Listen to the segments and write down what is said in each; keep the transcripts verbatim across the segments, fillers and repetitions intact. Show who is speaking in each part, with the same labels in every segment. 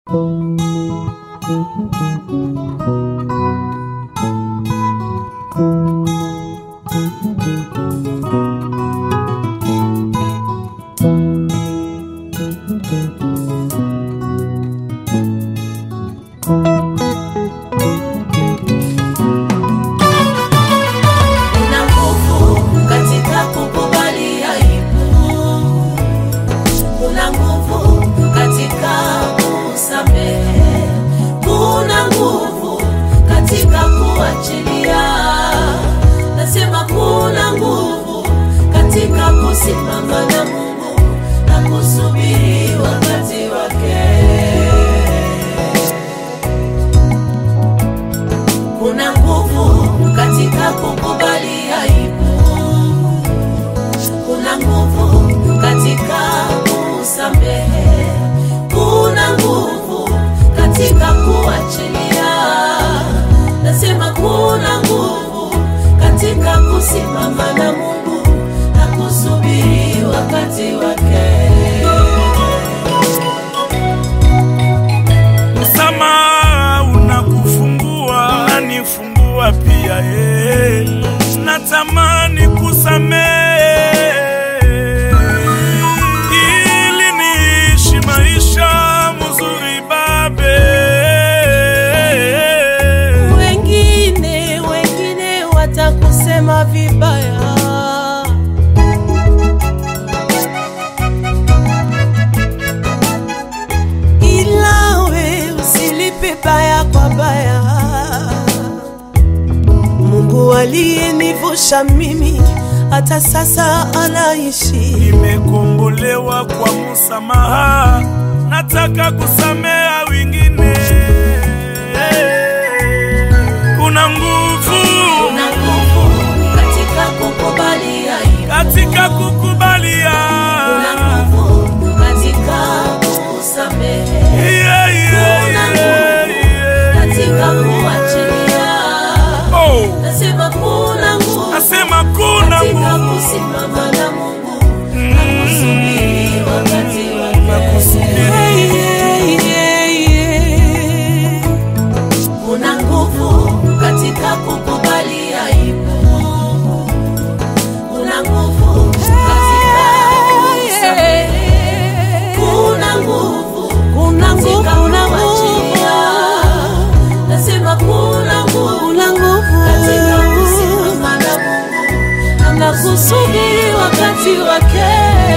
Speaker 1: Simama na Mungu na kusubiri wakati wake. Kuna nguvu katika kukubali aibu. Kuna nguvu katika kusamehe. Kuna nguvu katika kuachilia. Nasema kuna nguvu katika kusimama na Mungu kusubiri wakati wake.
Speaker 2: Msamaha unakufungua, unanifungua pia eh. Natamani kusamehe ili niishi maisha mzuri babe.
Speaker 1: Wengine wengine watakusema vibaya, baya kwa baya. Mungu aliyenivusha mimi hata sasa anaishi.
Speaker 2: Nimekombolewa kwa msamaha, nataka kusamea wengine. Kuna nguvu,
Speaker 1: kuna nguvu katika kukubali aibu. Katika kukubali aibu. Kuna nguvu katika kusamehe. Yeah, yeah, yeah. Katika kuachilia. Oh. Nasema kuna nguvu.
Speaker 2: Nasema kuna nguvu
Speaker 1: katika kusimama na Mungu mm. na kusubiri wakati wake.
Speaker 2: Hey,
Speaker 1: yeah, yeah, yeah. Kuna nguvu katika kukubali aibu. Kuna nguvu katika kusamehe. Kuna nguvu, kuna nguvu, kuna kuachilia. Nasema kuna nguvu, kuna nguvu katika kusimama na Mungu na kusubiri wakati wake.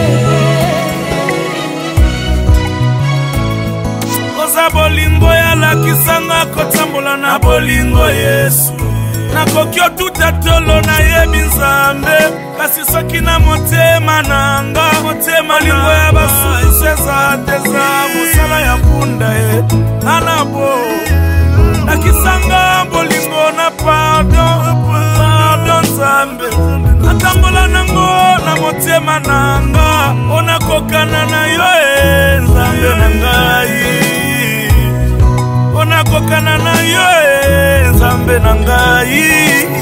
Speaker 2: Koza bolingo ya la kisanga kotambola na bolingo Yesu. Nako kyo tutatolo na yebi Nzambe. Kasi soki na motema nanga, motema lingo ya basu seza teza musala ya punda e nanabo. Nakisanga bolingo na pardon, pardon Nzambe. Natambola nango na motema nanga, ona kokana na yo e Nzambe na ngai. Ona kokana na yo e Nzambe na ngai.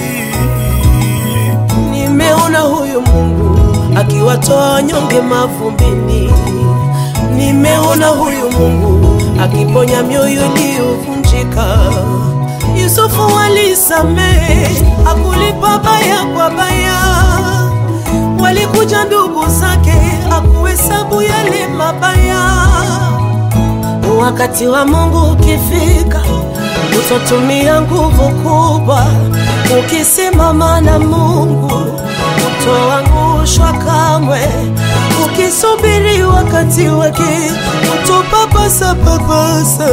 Speaker 1: Nimeona huyu Mungu akiwatoa wanyonge mavumbini. Nimeona huyu Mungu akiponya mioyo iliyovunjika. Yusufu alisamehe, hakulipa baya kwa baya. Walikuja ndugu zake, hakuhesabu yale mabaya. Wakati wa Mungu ukifika, utatumia nguvu kubwa. Ukisimama na Mungu, utoangushwa kamwe. Ukisubiri wakati wake, utopapasa papasa.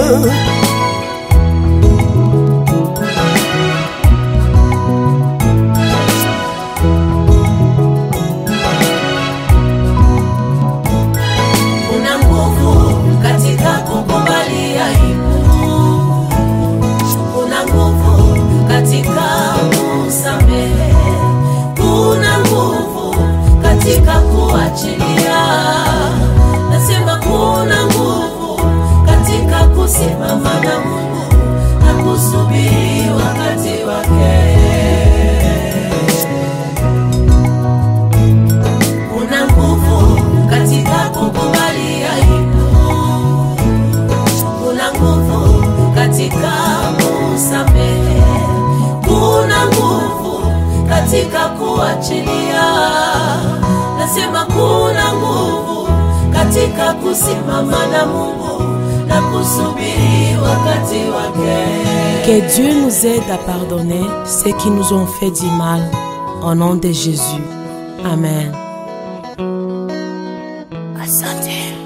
Speaker 1: Kuna nguvu katika kukubali aibu. Kuna nguvu katika kusamehe. Kuna nguvu katika kuachilia. Nasema kuna nguvu katika kusimama katika kuachilia. Nasema kuna nguvu katika kusimama na Mungu na kusubiri wakati wake.
Speaker 3: Que Dieu nous aide à pardonner ceux qui nous ont fait du mal. Au nom de Jésus. Amen.
Speaker 1: Asante.